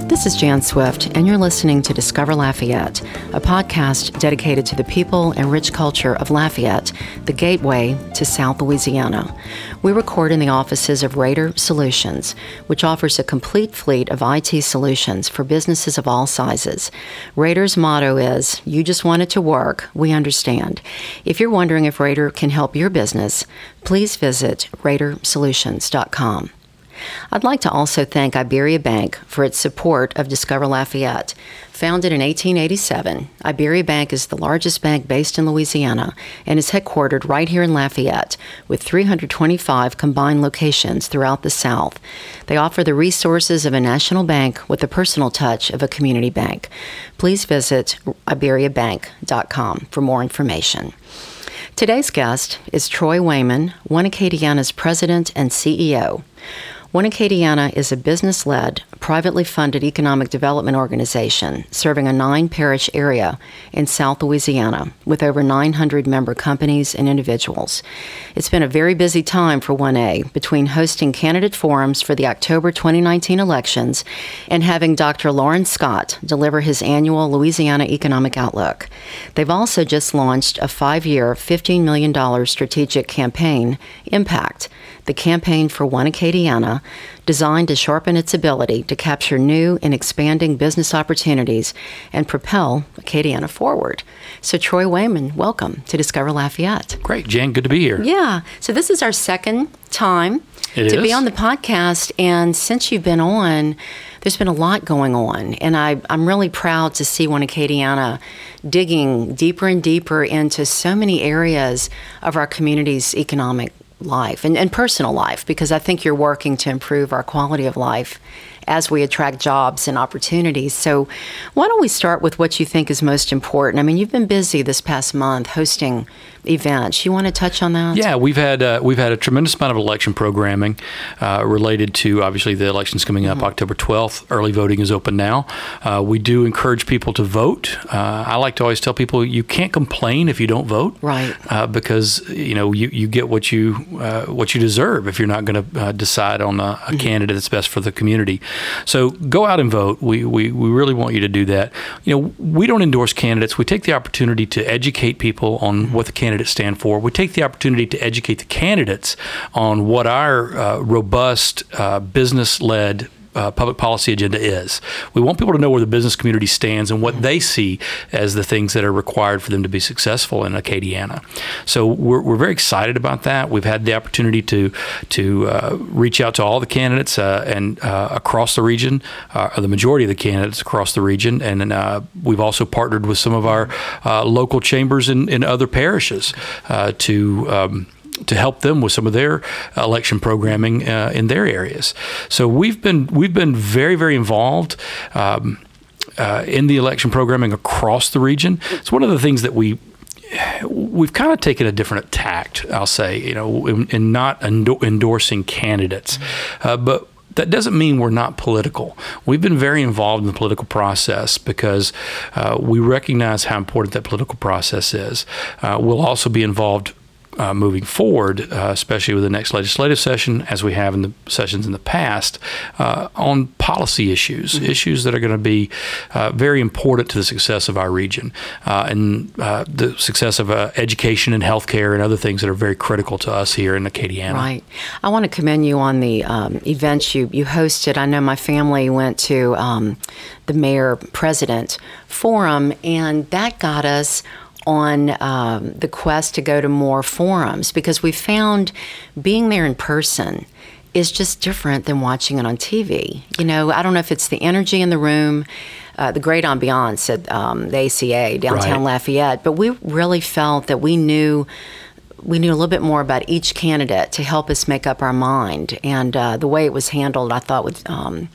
This is Jan Swift, and you're listening to Discover Lafayette, a podcast dedicated to the people and rich culture of Lafayette, the gateway to South Louisiana. We record in the offices of Raider Solutions, which offers a complete fleet of IT solutions for businesses of all sizes. Raider's motto is, "You just want it to work, we understand." If you're wondering if Raider can help your business, please visit RaiderSolutions.com. I'd like to also thank Iberia Bank for its support of Discover Lafayette. Founded in 1887, Iberia Bank is the largest bank based in Louisiana and is headquartered right here in Lafayette with 325 combined locations throughout the South. They offer the resources of a national bank with the personal touch of a community bank. Please visit iberiabank.com for more information. Today's guest is Troy Wayman, One Acadiana's president and CEO. One Acadiana is a business-led, privately funded economic development organization serving a 9-parish area in South Louisiana with over 900 member companies and individuals. It's been a very busy time for 1A between hosting candidate forums for the October 2019 elections and having Dr. Lawrence Scott deliver his annual Louisiana Economic Outlook. They've also just launched a 5-year, $15 million strategic campaign, Impact, the campaign for One Acadiana, designed to sharpen its ability to capture new and expanding business opportunities and propel Acadiana forward. So Troy Wayman, welcome to Discover Lafayette. Great, Jan, good to be here. Yeah, so this is our second time to be on the podcast, and since you've been on, there's been a lot going on, and I'm really proud to see One Acadiana digging deeper and deeper into so many areas of our community's economic life and personal life, because I think you're working to improve our quality of life as we attract jobs and opportunities. So why don't we start with what you think is most important? I mean, you've been busy this past month hosting events. You want to touch on that? Yeah, we've had a tremendous amount of election programming related to, obviously, the elections coming up October 12th. Early voting is open now. We do encourage people to vote. I like to always tell people you can't complain if you don't vote, right? Because you get what you deserve if you're not going to decide on a candidate that's best for the community. So go out and vote. We really want you to do that. We don't endorse candidates. We take the opportunity to educate people on what the candidates stand for. We take the opportunity to educate the candidates on what our robust, business-led public policy agenda is. We want people to know where the business community stands and what they see as the things that are required for them to be successful in Acadiana. So we're very excited about that. We've had the opportunity to reach out to all the candidates and across the region, the majority of the candidates across the region, and we've also partnered with some of our local chambers in other parishes to help them with some of their election programming in their areas. So we've been very, very involved in the election programming across the region. It's one of the things that we've kind of taken a different tact, I'll say, in not endorsing candidates, but that doesn't mean we're not political. We've been very involved in the political process because we recognize how important that political process is. We'll also be involved moving forward, especially with the next legislative session, as we have in the sessions in the past, on policy issues, issues that are going to be very important to the success of our region and the success of education and healthcare and other things that are very critical to us here in Acadiana. Right. I want to commend you on the events you hosted. I know my family went to the Mayor-President Forum, and that got us on the quest to go to more forums, because we found being there in person is just different than watching it on TV. I don't know if it's the energy in the room, the great ambiance at the ACA, downtown Lafayette, but we really felt that we knew a little bit more about each candidate to help us make up our mind. And the way it was handled, I thought, with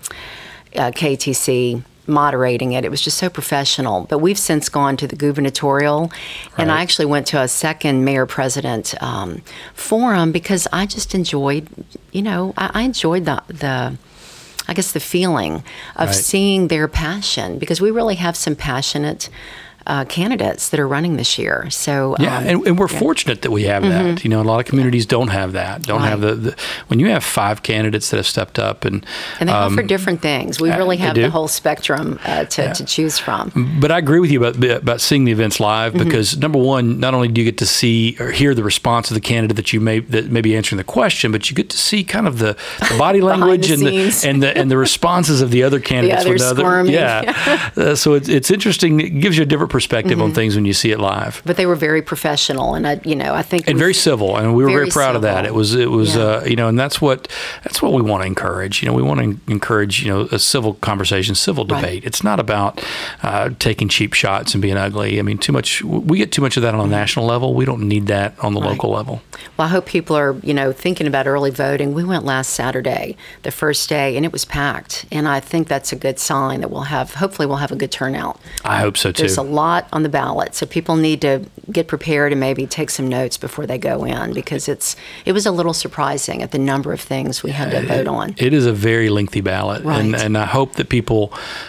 KTC moderating it was just so professional. But we've since gone to the gubernatorial, and I actually went to a second mayor-president forum because I just enjoyed, I enjoyed the feeling of seeing their passion, because we really have some passionate candidates that are running this year. So and we're fortunate that we have that. You know, a lot of communities don't have that. Don't have the when you have 5 candidates that have stepped up and they offer different things. We really have the whole spectrum to choose from. But I agree with you about seeing the events live because number one, not only do you get to see or hear the response of the candidate that may be answering the question, but you get to see kind of the body language and the responses of the other candidates. So it's interesting. It gives you a different perspective on things when you see it live. But they were very professional, and I think very civil, and we were very proud of that. It was and that's what we want to encourage. You know, we want to encourage a civil conversation, civil debate. It's not about taking cheap shots and being ugly. I mean, we get too much of that on a national level. We don't need that on the local level. Well, I hope people are thinking about early voting. We went last Saturday, the first day, and it was packed, and I think that's a good sign that hopefully we'll have a good turnout. I hope so too. There's a lot on the ballot, so people need to get prepared and maybe take some notes before they go in, because it was a little surprising at the number of things we had to vote on. It is a very lengthy ballot, right. and I hope that people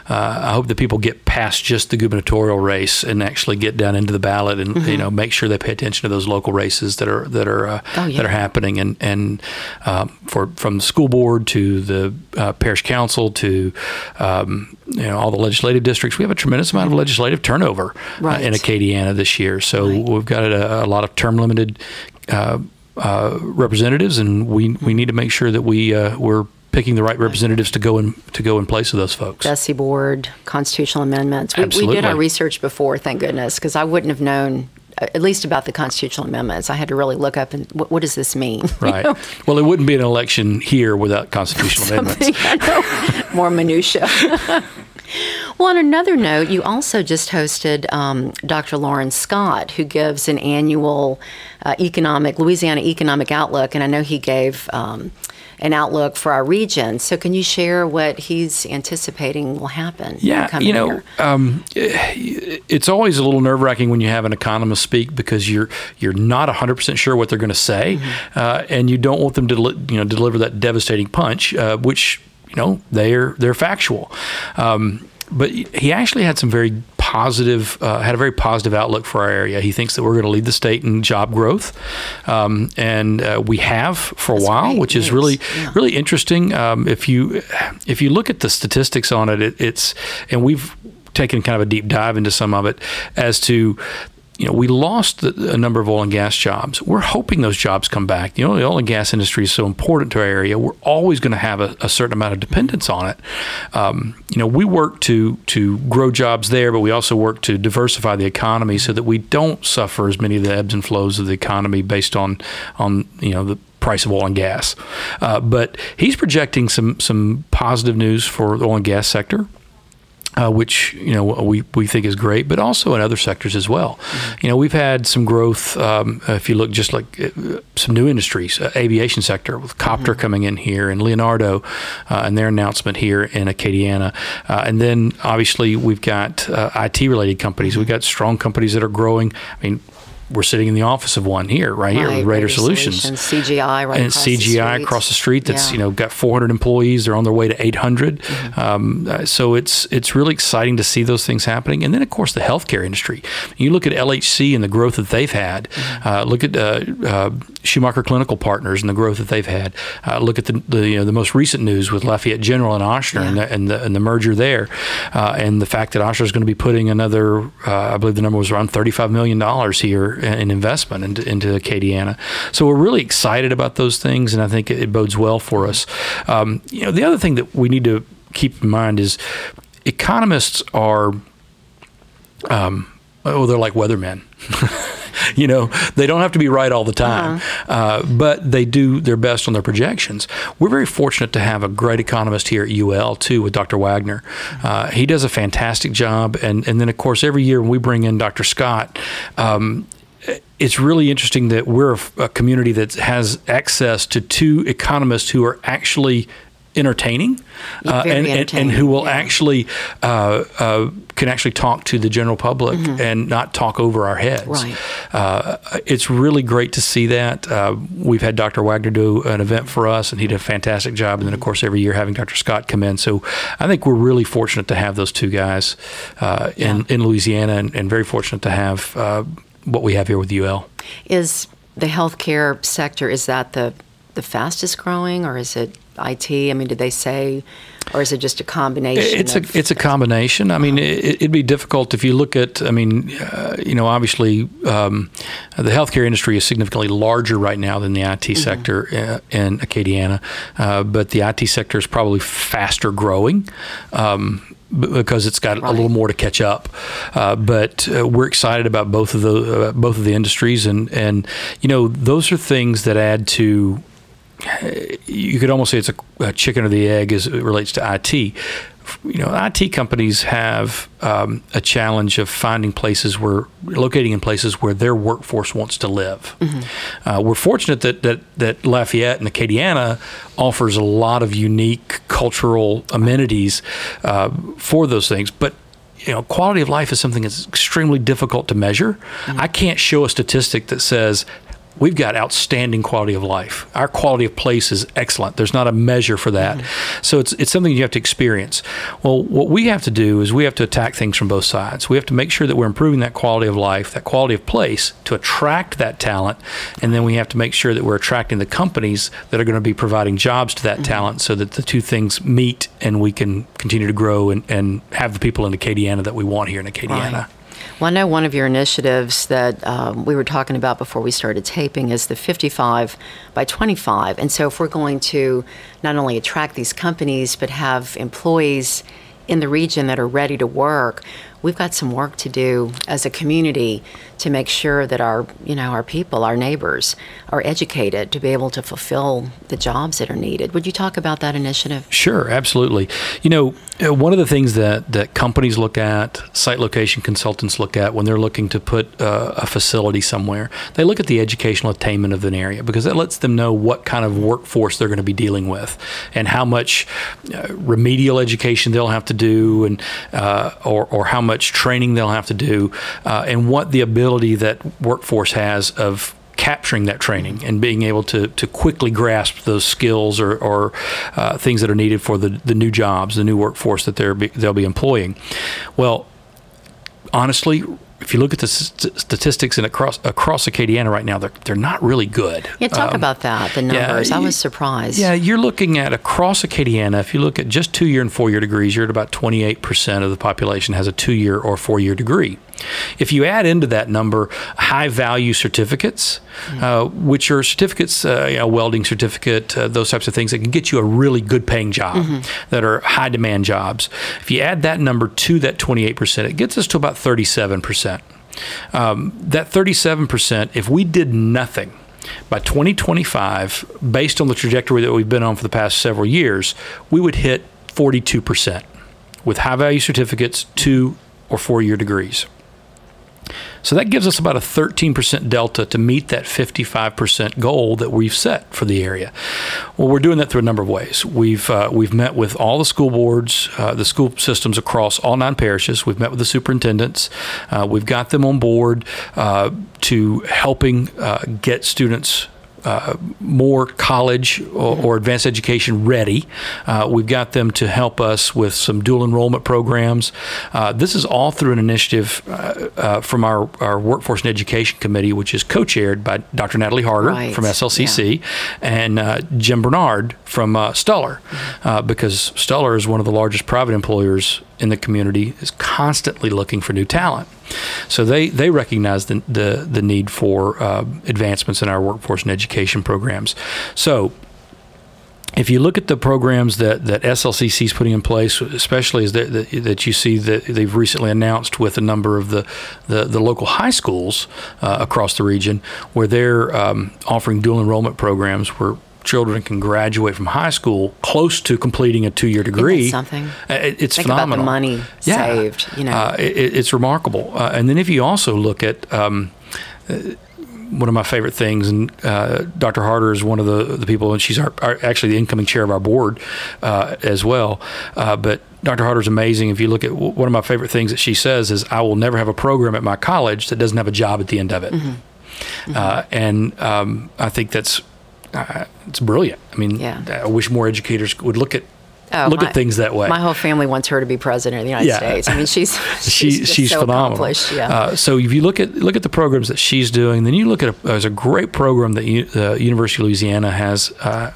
get past just the gubernatorial race and actually get down into the ballot and make sure they pay attention to those local races that are happening, and from the school board to the parish council to all the legislative districts. We have a tremendous amount of legislative turnover in Acadiana this year. So we've got a lot of term limited representatives, and we need to make sure that we're picking the right representatives to go in place of those folks. Bessie Board, constitutional amendments. We did our research before, thank goodness, because I wouldn't have known at least about the constitutional amendments. I had to really look up and what does this mean? Right. Well, it wouldn't be an election here without constitutional amendments. I know. More minutia. Well, on another note, you also just hosted Dr. Lauren Scott, who gives an annual Louisiana economic outlook, and I know he gave an outlook for our region. So can you share what he's anticipating will happen? Yeah, it's always a little nerve-wracking when you have an economist speak, because you're not 100% sure what they're going to say, and you don't want them to deliver that devastating punch, which they're factual. But he actually had some very positive, had a very positive outlook for our area. He thinks that we're going to lead the state in job growth, and we have for a while, which is really interesting. If you look at the statistics on it, and we've taken kind of a deep dive into some of it as to. We lost a number of oil and gas jobs. We're hoping those jobs come back. The oil and gas industry is so important to our area. We're always going to have a certain amount of dependence on it. We work to grow jobs there, but we also work to diversify the economy so that we don't suffer as many of the ebbs and flows of the economy based on the price of oil and gas. But he's projecting some positive news for the oil and gas sector. Which we think is great, but also in other sectors as well. We've had some growth. If you look, just like some new industries, aviation sector with Copter coming in here, and Leonardo and their announcement here in Acadiana, and then obviously we've got IT related companies. We've got strong companies that are growing. I mean, we're sitting in the office of one here, right here, with Raider Solutions. CGI right across the street. CGI across the street that's, got 400 employees. They're on their way to 800. So it's really exciting to see those things happening. And then, of course, the healthcare industry. You look at LHC and the growth that they've had. Look at Schumacher Clinical Partners and the growth that they've had. Look at the most recent news with Lafayette General and Ochsner and the merger there. And the fact that Ochsner is going to be putting another, I believe the number was around $35 million here in investment into Acadiana. So we're really excited about those things, and I think it bodes well for us. The other thing that we need to keep in mind is economists are, they're like weathermen. They don't have to be right all the time, but they do their best on their projections. We're very fortunate to have a great economist here at UL, too, with Dr. Wagner. He does a fantastic job, and then, of course, every year when we bring in Dr. Scott, it's really interesting that we're a community that has access to two economists who are actually entertaining, and who will actually can actually talk to the general public and not talk over our heads. Right. It's really great to see that. We've had Dr. Wagner do an event for us, and he did a fantastic job. And then, of course, every year having Dr. Scott come in. So I think we're really fortunate to have those two guys in Louisiana, and very fortunate to have what we have here with UL. Is the healthcare sector, is that the fastest growing, or is it IT? I mean, did they say, or is it just a combination? It's a combination. I mean, it'd be difficult if you look at, obviously the healthcare industry is significantly larger right now than the IT sector in Acadiana, but the IT sector is probably faster growing. Because it's got a little more to catch up, but we're excited about both of the industries, and those are things that add to. You could almost say it's a chicken or the egg as it relates to IT. IT companies have a challenge of locating in places where their workforce wants to live. We're fortunate that Lafayette and Acadiana offers a lot of unique cultural amenities for those things, but quality of life is something that's extremely difficult to measure. I can't show a statistic that says we've got outstanding quality of life. Our quality of place is excellent. There's not a measure for that. So it's something you have to experience. Well, what we have to do is we have to attack things from both sides. We have to make sure that we're improving that quality of life, that quality of place, to attract that talent. And then we have to make sure that we're attracting the companies that are going to be providing jobs to that talent, so that the two things meet and we can continue to grow and have the people in Acadiana that we want here in Acadiana. Right. Well, I know one of your initiatives that we were talking about before we started taping is the 55 by 25. And so if we're going to not only attract these companies, but have employees in the region that are ready to work, we've got some work to do as a community to make sure that our people, our neighbors, are educated to be able to fulfill the jobs that are needed. Would you talk about that initiative? Sure, absolutely. One of the things that companies look at, site location consultants look at when they're looking to put a facility somewhere, they look at the educational attainment of an area, because that lets them know what kind of workforce they're going to be dealing with and how much remedial education they'll have to do, and or how much training they'll have to do, and what the ability that workforce has of capturing that training and being able to quickly grasp those skills or things that are needed for the new jobs, the new workforce that they'll be employing. Well, honestly, if you look at the statistics across Acadiana right now, they're not really good. Yeah, talk about that, the numbers. I was surprised. Yeah, you're looking at across Acadiana, if you look at just 2-year and 4-year degrees, you're at about 28% of the population has a 2-year or 4-year degree. If you add into that number high-value certificates, which are certificates, a welding certificate, those types of things that can get you a really good-paying job, that are high-demand jobs. If you add that number to that 28%, it gets us to about 37%. That 37%, if we did nothing, by 2025, based on the trajectory that we've been on for the past several years, we would hit 42% with high-value certificates, 2- or 4-year degrees. So that gives us about a 13% delta to meet that 55% goal that we've set for the area. Well, we're doing that through a number of ways. We've met with all the school boards, the school systems across all 9 parishes. We've met with the superintendents. We've got them on board to helping get students more college or advanced education ready. We've got them to help us with some dual enrollment programs. This is all through an initiative from our Workforce and Education Committee, which is co-chaired by Dr. Natalie Harder from SLCC and Jim Bernard from Stuller, because Stuller is one of the largest private employers in the community, is constantly looking for new talent. So they recognize the need for advancements in our workforce and education programs. So if you look at the programs that SLCC is putting in place, especially as that you see that they've recently announced with a number of the local high schools across the region, where they're offering dual enrollment programs where children can graduate from high school close to completing a 2-year degree. Isn't that something? It's Think phenomenal. About the money saved. It's remarkable. And then if you also look at one of my favorite things, and Dr. Harder is one of the people, and she's actually the incoming chair of our board as well. But Dr. Harder is amazing. If you look at one of my favorite things that she says is, I will never have a program at my college that doesn't have a job at the end of it. And I think that's it's brilliant. I mean, I wish more educators would look at things that way. My whole family wants her to be president of the United States. I mean, she's so phenomenal. So if you look at the programs that she's doing, then you look at there's a great program that the University of Louisiana has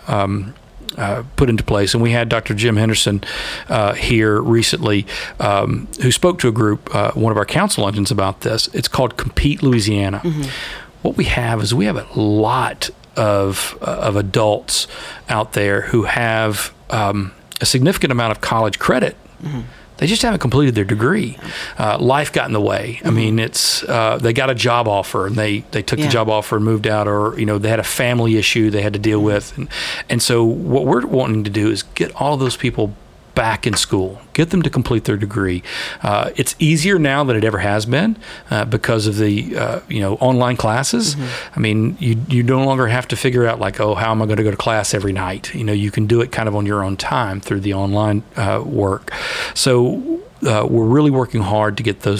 put into place, and we had Dr. Jim Henderson here recently, who spoke to a group, one of our council luncheons, about this. It's called Compete Louisiana. What we have is a lot of adults out there who have a significant amount of college credit. They just haven't completed their degree. Life got in the way. I mean, it's they got a job offer and they took the job offer and moved out, or they had a family issue they had to deal with, and so what we're wanting to do is get all of those people back in school, get them to complete their degree. It's easier now than it ever has been because of the online classes. I mean, you no longer have to figure out like, oh, how am I going to go to class every night? You can do it kind of on your own time through the online work. So we're really working hard to get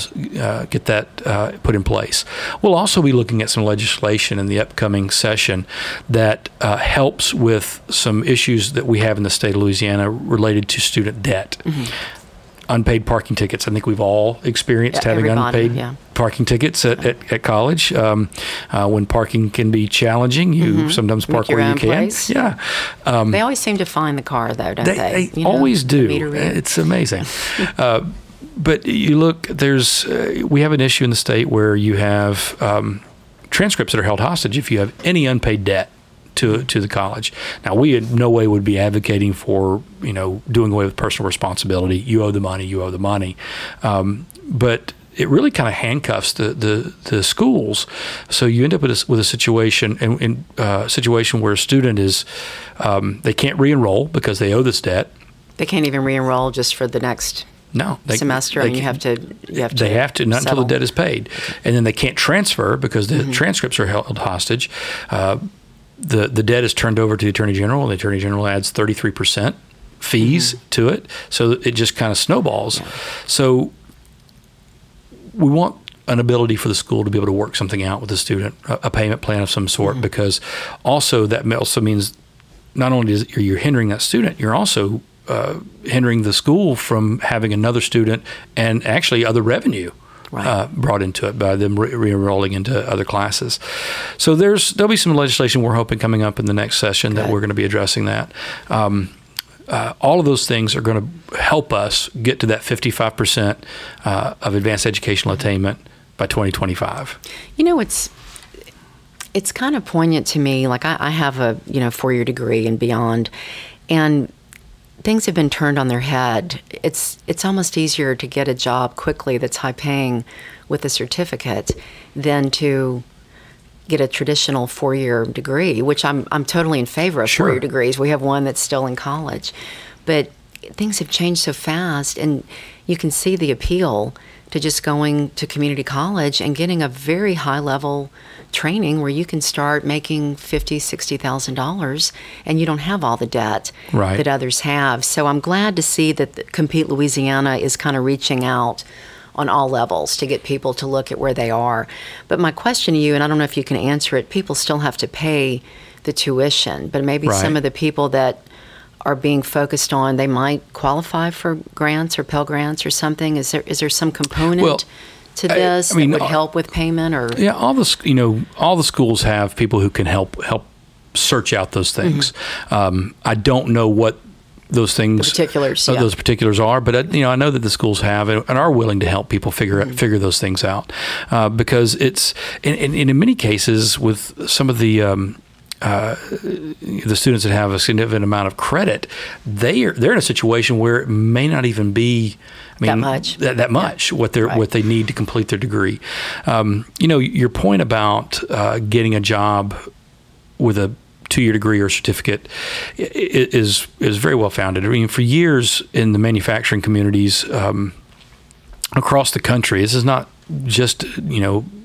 that put in place. We'll also be looking at some legislation in the upcoming session that helps with some issues that we have in the state of Louisiana related to student debt. Unpaid parking tickets. I think we've all experienced having unpaid parking tickets at college. When parking can be challenging, you sometimes park where you can. Place. They always seem to find the car, though, don't they? They always do. It's amazing. But you look, we have an issue in the state where you have transcripts that are held hostage if you have any unpaid debt to the college. Now, we in no way would be advocating for doing away with personal responsibility. You owe the money, but it really kind of handcuffs the schools. So you end up with a situation where a student is they can't re-enroll because they owe this debt. They can't even re-enroll just for the next semester, and you have to. They have to not until the debt is paid, and then they can't transfer because the transcripts are held hostage. The debt is turned over to the Attorney General, and the Attorney General adds 33% fees to it, so it just kind of snowballs. So we want an ability for the school to be able to work something out with the student, a payment plan of some sort, because also that also means not only are you hindering that student, you're also hindering the school from having another student and actually other revenue brought into it by them re-enrolling into other classes. So there'll be some legislation we're hoping coming up in the next session that we're going to be addressing that. All of those things are going to help us get to that 55% of advanced educational attainment by 2025. It's kind of poignant to me. Like I have a 4-year degree and beyond, and things have been turned on their head. It's almost easier to get a job quickly that's high paying with a certificate than to get a traditional 4-year degree, which I'm totally in favor of 4-year degrees. We have one that's still in college. But things have changed so fast, and you can see the appeal to just going to community college and getting a very high level training where you can start making $50,000, $60,000 and you don't have all the debt that others have. So I'm glad to see that Compete Louisiana is kind of reaching out on all levels to get people to look at where they are. But my question to you, and I don't know if you can answer it, people still have to pay the tuition, but maybe some of the people that are being focused on, they might qualify for grants or Pell Grants or something. Is there some component to this that would help with payment? Or all the schools have people who can help search out those things. I don't know what those things, those particulars are, but I know that the schools have and are willing to help people figure those things out, because it's in many cases with some of the students that have a significant amount of credit, they're in a situation where it may not even be that much what they need to complete their degree. Your point about getting a job with a 2-year degree or certificate is very well founded. I mean, for years in the manufacturing communities across the country, this is not just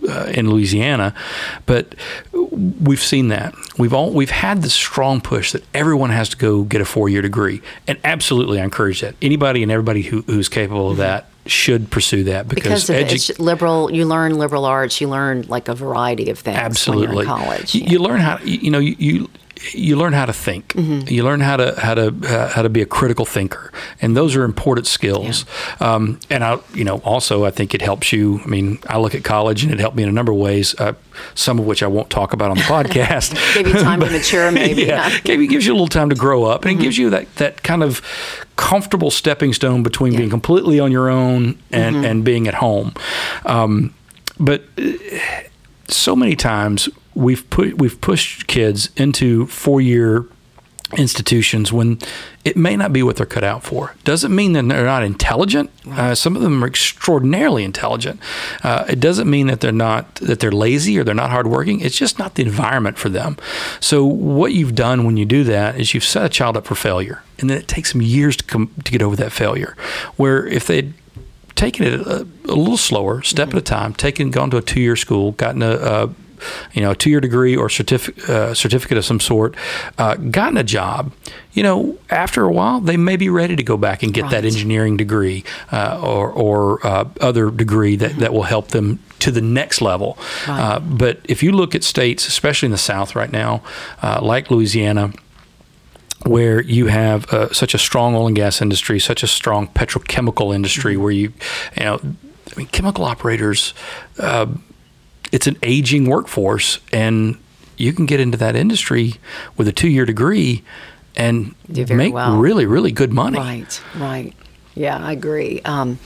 in Louisiana, but we've seen that. We've had this strong push that everyone has to go get a 4-year degree, and absolutely I encourage that. Anybody and everybody who's capable of that should pursue that because it's liberal. You learn liberal arts. You learn like a variety of things. Absolutely. When you're in college. You learn how you learn how to think. Mm-hmm. You learn how to be a critical thinker, and those are important skills. Yeah. And I think it helps you. I mean, I look at college, and it helped me in a number of ways. Some of which I won't talk about on the podcast. Gave you time to mature, maybe. Yeah, gives you a little time to grow up, and it gives you that kind of comfortable stepping stone between being completely on your own and being at home. But so many times we've pushed kids into 4-year institutions when it may not be what they're cut out for. Doesn't mean that they're not intelligent. Some of them are extraordinarily intelligent. It doesn't mean that they're lazy or they're not hardworking. It's just not the environment for them. So what you've done when you do that is you've set a child up for failure, and then it takes them years to get over that failure. Where if they'd taken it a little slower, step at a time, gone to a 2-year school, gotten a 2-year degree or certificate of some sort, gotten a job, after a while, they may be ready to go back and get that engineering degree or other degree that will help them to the next level. Right. But if you look at states, especially in the South right now, like Louisiana, where you have such a strong oil and gas industry, such a strong petrochemical industry, where chemical operators, it's an aging workforce, and you can get into that industry with a 2-year degree and make really, really good money. Right. Yeah, I agree.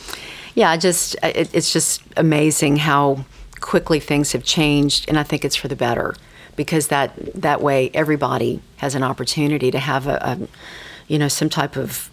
It's just amazing how quickly things have changed, and I think it's for the better, because that way everybody has an opportunity to have some type of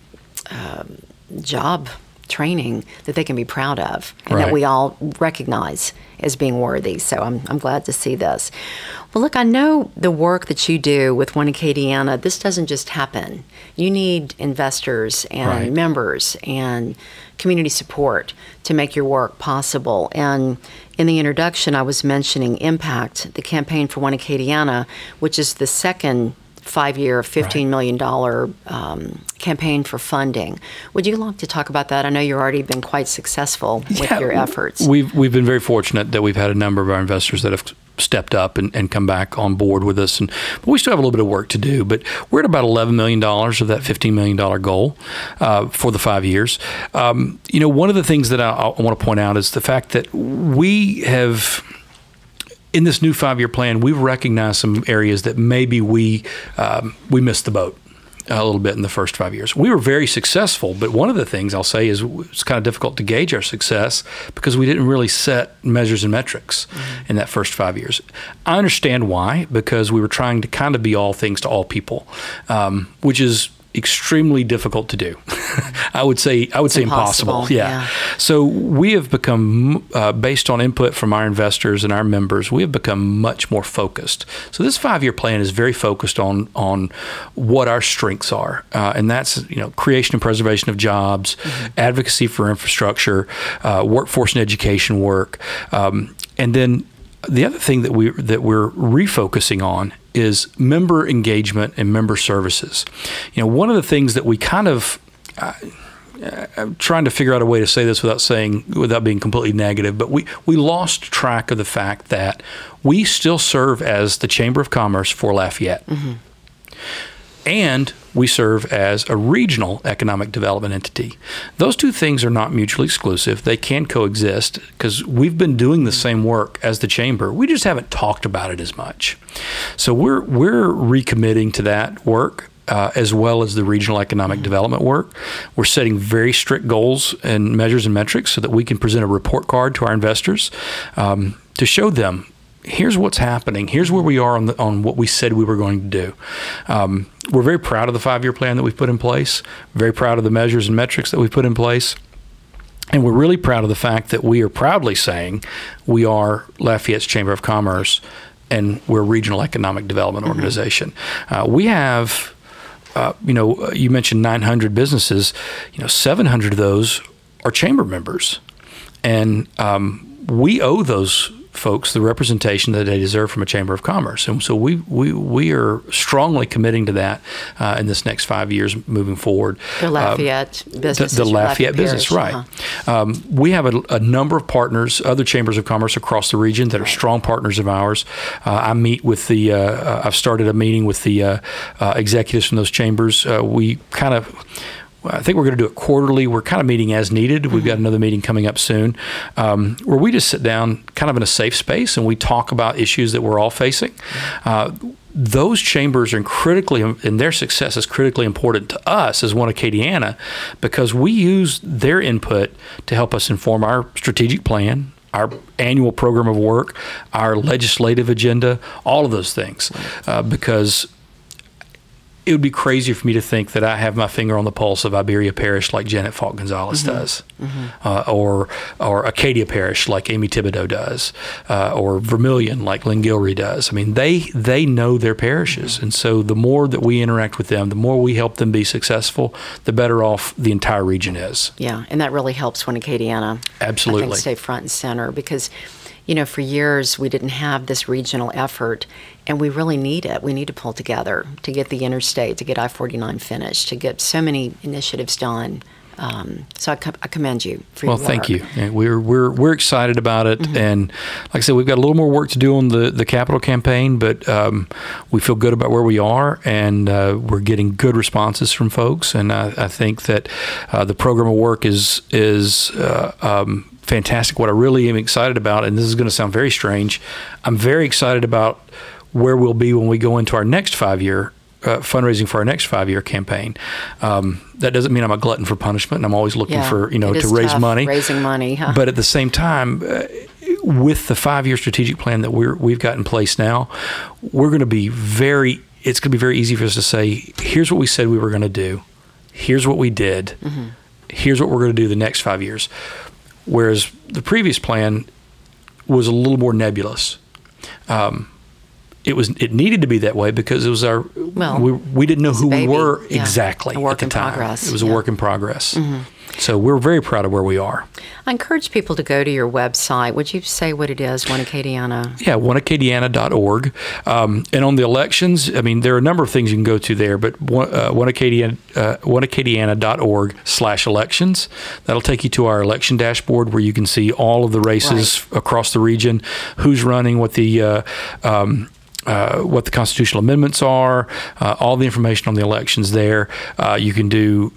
job training that they can be proud of, and that we all recognize as being worthy. So I'm glad to see this. Well, look, I know the work that you do with One Acadiana, this doesn't just happen. You need investors and members and community support to make your work possible. And in the introduction, I was mentioning Impact, the campaign for One Acadiana, which is the second 5-year, $15 million campaign for funding. Would you like to talk about that? I know you've already been quite successful with your efforts. We've been very fortunate that we've had a number of our investors that have stepped up and come back on board with us. But we still have a little bit of work to do. But we're at about $11 million of that $15 million goal for the 5 years. One of the things that I want to point out is the fact that we have, in this new 5-year plan, we've recognized some areas that maybe we missed the boat a little bit in the first 5 years. We were very successful, but one of the things I'll say is it's kind of difficult to gauge our success because we didn't really set measures and metrics in that first 5 years. I understand why, because we were trying to kind of be all things to all people, which is extremely difficult to do. I would say impossible. Yeah. So we have become, based on input from our investors and our members, we have become much more focused. So this 5-year plan is very focused on what our strengths are, and that's creation and preservation of jobs, advocacy for infrastructure, workforce and education work, and then the other thing that we're refocusing on is member engagement and member services. One of the things that we kind of, I'm trying to figure out a way to say this without being completely negative, but we lost track of the fact that we still serve as the Chamber of Commerce for Lafayette. And we serve as a regional economic development entity. Those two things are not mutually exclusive. They can coexist because we've been doing the same work as the Chamber. We just haven't talked about it as much. So we're recommitting to that work as well as the regional economic development work. We're setting very strict goals and measures and metrics so that we can present a report card to our investors to show them, here's what's happening. Here's where we are on what we said we were going to do. We're very proud of the 5-year plan that we've put in place, very proud of the measures and metrics that we've put in place. And we're really proud of the fact that we are proudly saying we are Lafayette's Chamber of Commerce and we're a regional economic development organization. We have, you mentioned 900 businesses, 700 of those are chamber members. And we owe those folks the representation that they deserve from a Chamber of Commerce. And so we are strongly committing to that in this next 5 years moving forward. The Lafayette business. The Lafayette business, right. Uh-huh. We have a number of partners, other chambers of commerce across the region that are strong partners of ours. I meet with I've started a meeting with the executives from those chambers. I think we're going to do it quarterly. We're kind of meeting as needed. We've got another meeting coming up soon where we just sit down kind of in a safe space and we talk about issues that we're all facing. Those chambers are and their success is critically important to us as One Acadiana because we use their input to help us inform our strategic plan, our annual program of work, our legislative agenda, all of those things, because it would be crazy for me to think that I have my finger on the pulse of Iberia Parish like Janet Falk Gonzalez does, or Acadia Parish like Amy Thibodeau does, or Vermilion like Lynn Gilry does. I mean, they know their parishes, and so the more that we interact with them, the more we help them be successful, the better off the entire region is. Yeah, and that really helps when Acadiana, absolutely, I think, stay front and center because, for years we didn't have this regional effort, and we really need it. We need to pull together to get the interstate, to get I-49 finished, to get so many initiatives done. So I commend you for your work. Well, thank you. And we're excited about it, and like I said, we've got a little more work to do on the capital campaign, but we feel good about where we are, and we're getting good responses from folks. And I think that the program of work is fantastic. What I really am excited about, and this is going to sound very strange, I'm very excited about where we'll be when we go into our next 5-year fundraising for our next 5-year campaign. That doesn't mean I'm a glutton for punishment, and I'm always looking for to raise money. Raising money, huh? But at the same time, with the 5-year strategic plan that we've got in place now, it's going to be very easy for us to say, here's what we said we were going to do, here's what we did, here's what we're going to do the next 5 years. Whereas the previous plan was a little more nebulous. It needed to be that way because it was we didn't know who we were exactly at the time. It was a work in progress. So we're very proud of where we are. I encourage people to go to your website. Would you say what it is, One Acadiana? Yeah, oneacadiana.org. And on the elections, I mean, there are a number of things you can go to there, but oneacadiana.org/elections. That'll take you to our election dashboard where you can see all of the races across the region, who's running, what the constitutional amendments are, all the information on the elections there. You can do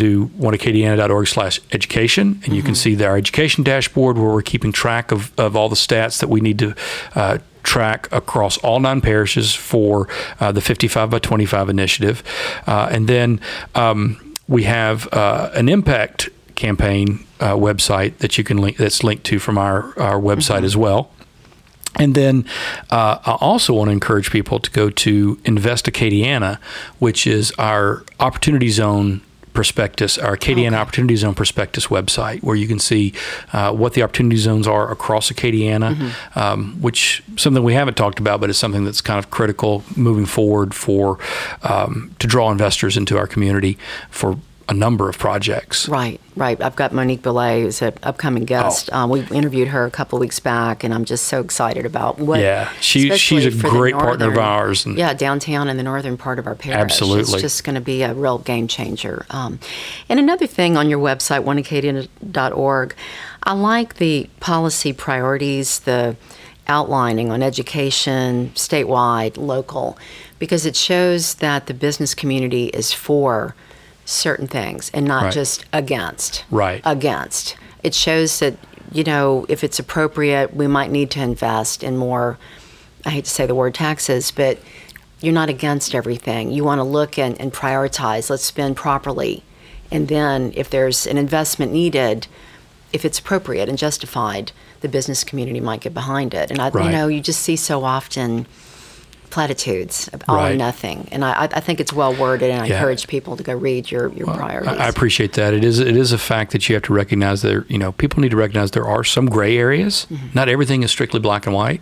oneacadiana.org/education, and you can see our education dashboard where we're keeping track of all the stats that we need to track across all 9 parishes for the 55 by 25 initiative. And then we have an impact campaign website that you can link, that's linked to from our website as well. And then I also want to encourage people to go to Invest Acadiana, which is our Opportunity Zone prospectus, our Acadiana Opportunity Zone prospectus website, where you can see what the opportunity zones are across Acadiana, which something we haven't talked about, but it's something that's kind of critical moving forward to draw investors into our community for a number of projects. Right. I've got Monique Belay, who's an upcoming guest. We interviewed her a couple of weeks back, and I'm just so excited about what. Yeah, she's a great partner of ours. And downtown in the northern part of our parish. Absolutely. It's just going to be a real game changer. And another thing on your website, oneacadiana.org, I like the policy priorities, the outlining on education, statewide, local, because it shows that the business community is for certain things and not just against. Against. It shows that, if it's appropriate, we might need to invest in more, I hate to say the word taxes, but you're not against everything. You want to look and prioritize. Let's spend properly. And then if there's an investment needed, if it's appropriate and justified, the business community might get behind it. And you just see so often platitudes of all or nothing, and I think it's well worded, and I encourage people to go read your priorities. I appreciate that. It is a fact that you have to recognize that people need to recognize there are some gray areas. Not everything is strictly black and white.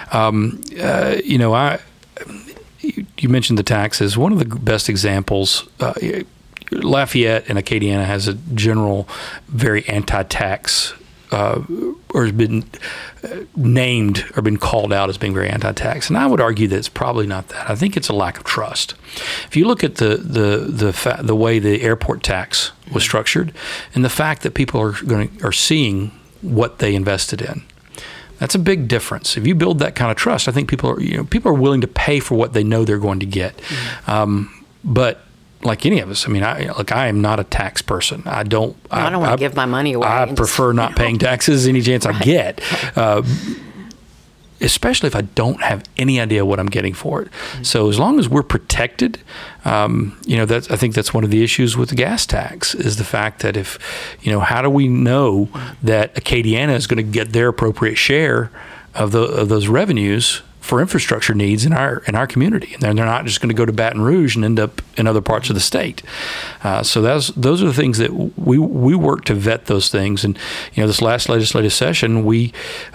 You mentioned the taxes. One of the best examples. Lafayette and Acadiana has a general, very anti-tax or has been named or been called out as being very anti-tax. And I would argue that it's probably not that. I think it's a lack of trust. If you look at the way the airport tax was structured, and the fact that people are seeing what they invested in, that's a big difference. If you build that kind of trust, I think people are willing to pay for what they know they're going to get. But like any of us, I mean, I am not a tax person. I don't want to give my money away. I prefer not paying taxes any chance I get, especially if I don't have any idea what I'm getting for it. So as long as we're protected, I think that's one of the issues with the gas tax is the fact that how do we know that Acadiana is going to get their appropriate share of those revenues for infrastructure needs in our community, and they're not just going to go to Baton Rouge and end up in other parts of the state. So those are the things that we work to vet those things. And this last legislative session, we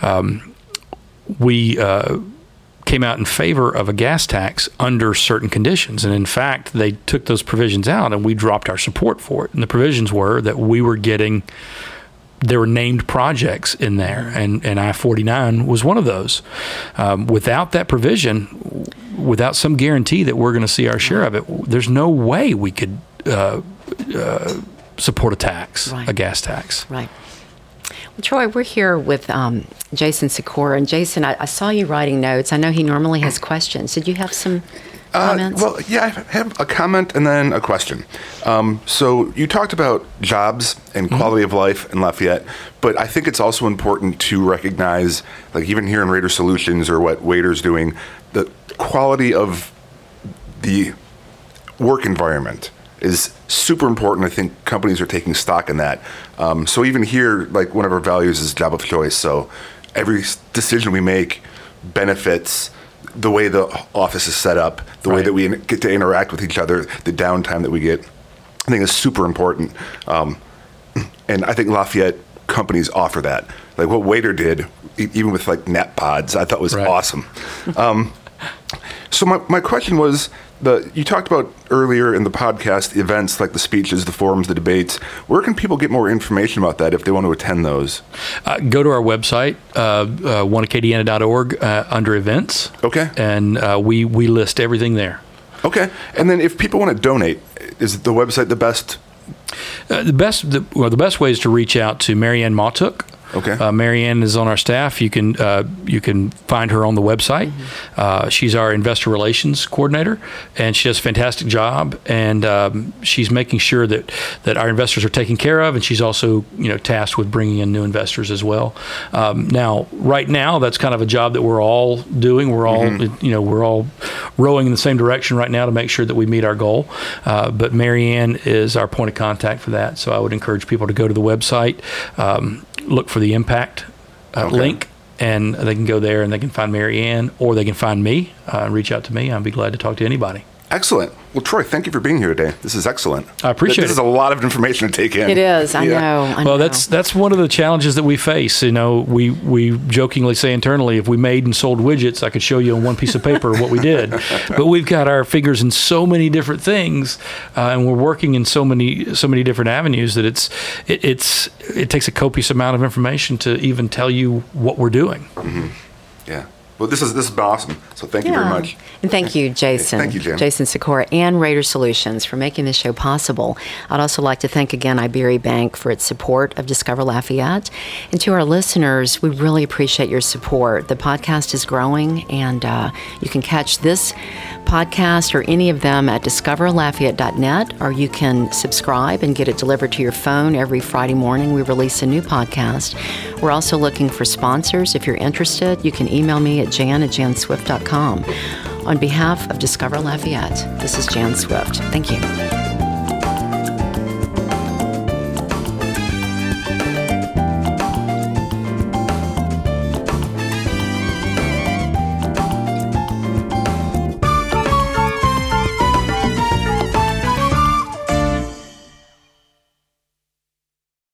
came out in favor of a gas tax under certain conditions, and in fact, they took those provisions out, and we dropped our support for it. And the provisions were that there were named projects in there, and I-49 was one of those. Without that provision, without some guarantee that we're going to see our share of it, there's no way we could support a tax, a gas tax. Right. Well, Troy, we're here with Jason Sikora. And Jason, I saw you writing notes. I know he normally has questions. Did you have some comments? Well, yeah, I have a comment and then a question. So you talked about jobs and quality of life in Lafayette, but I think it's also important to recognize, like even here in Raider Solutions or what Wader's doing, the quality of the work environment is super important. I think companies are taking stock in that. So even here, like one of our values is job of choice. So every decision we make benefits the way the office is set up, the way that we get to interact with each other, the downtime that we get, I think is super important. And I think Lafayette companies offer that. Like what Wader did, even with like nap pods, I thought was awesome. So my question was, you talked about earlier in the podcast, the events like the speeches, the forums, the debates. Where can people get more information about that if they want to attend those? Go to our website, oneacadiana.org, under events. Okay. And we list everything there. Okay. And then if people want to donate, is the website the best? The best way is to reach out to Marianne Mautuk. Okay. Marianne is on our staff. You can find her on the website. She's our investor relations coordinator, and she does a fantastic job. And she's making sure that our investors are taken care of. And she's also tasked with bringing in new investors as well. Now, right now, that's kind of a job that we're all doing. We're all we're all rowing in the same direction right now to make sure that we meet our goal. But Marianne is our point of contact for that. So I would encourage people to go to the website. Look for the impact link, and they can go there and they can find Marianne, or they can find me and reach out to me. I'd be glad to talk to anybody. Excellent. Well, Troy, thank you for being here today. This is excellent. I appreciate it. This is a lot of information to take in. It is. I know. Well, that's one of the challenges that we face. We jokingly say internally, if we made and sold widgets, I could show you on one piece of paper what we did. But we've got our fingers in so many different things, and we're working in so many different avenues that it takes a copious amount of information to even tell you what we're doing. Mm-hmm. Yeah. Well, this has been awesome. So thank you very much. And thank you, Jason. Thank you, Jan. Jason Sikora and Raider Solutions for making this show possible. I'd also like to thank again IBERIABANK for its support of Discover Lafayette. And to our listeners, we really appreciate your support. The podcast is growing, and you can catch this podcast or any of them at discoverlafayette.net, or you can subscribe and get it delivered to your phone every Friday morning. We release a new podcast. We're also looking for sponsors. If you're interested, you can email me at jan@janswift.com. On behalf of Discover Lafayette, this is Jan Swift. Thank you.